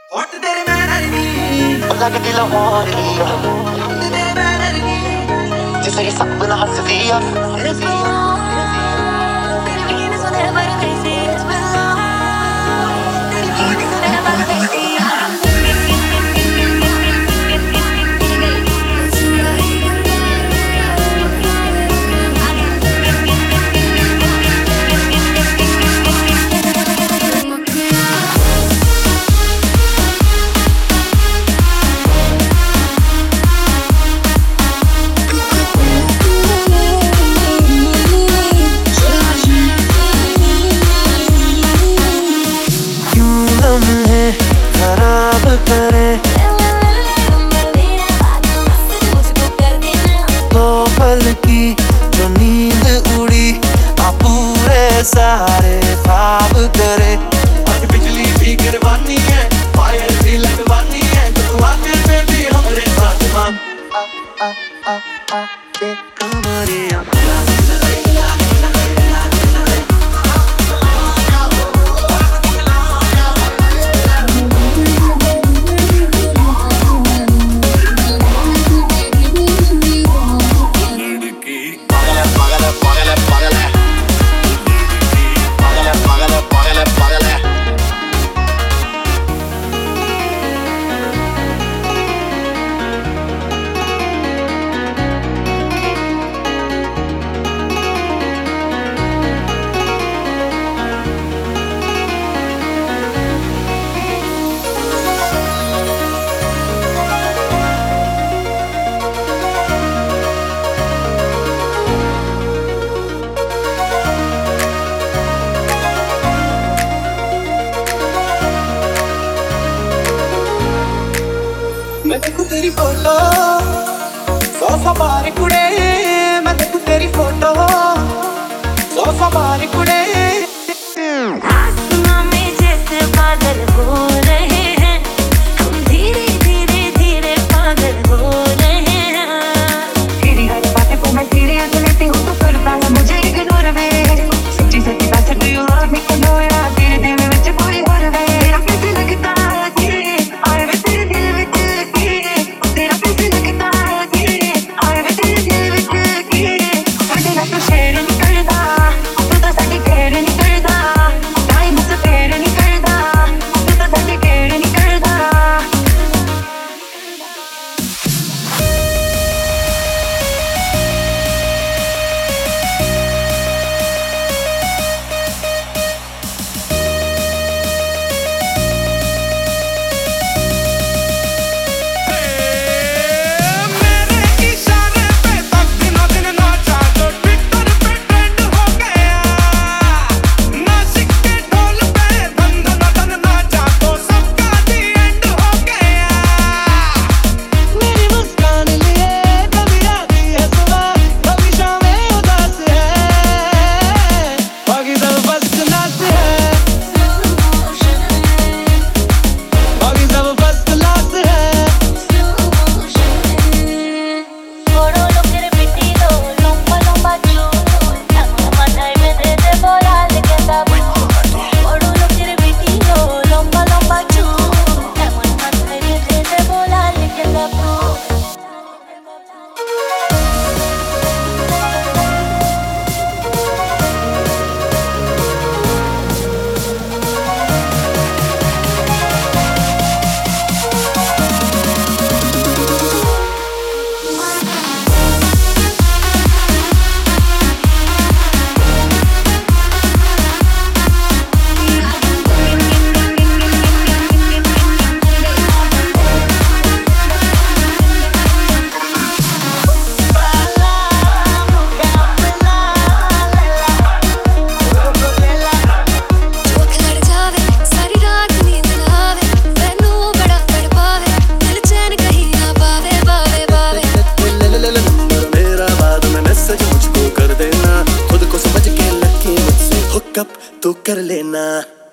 लगती लाहौर जिसे सपना हंस दिया की जो नींद उड़ी आ पूरे सारे ख्वाब करे। आज बिजली भी गिरवानी है, फायर भी लगवानी है, तो आके बेबी हमारे साथ मां देख हमारे मैं देखूं तेरी फोटो सोफा बार कुड़े, मैं देखूं तेरी फोटो सोफा बार कुड़े। आसमां में जैसे बादल हो रहे हैं, हम धीरे धीरे धीरे पागल हो रहे हैं। तेरी हर बातें को मैं सीरियस लेती हूँ, तो करता है मुझे इग्नोर वे। सच्ची सच्ची बात है, do you love me or no? यार तेरे दिल में मुझे कोई और वे। तेरा कैसे लगता है कि आए वे तेरे दिल में तेरा कैसे लगता है कि आए वे तेरे दिल में साढ़े ना तो शेर नहीं करदा, तू तो साढ़े केयर नहीं करदा, टाइम से फेर नहीं करदा, तू तो साढ़े केयर नहीं करदा। तू कर लेना।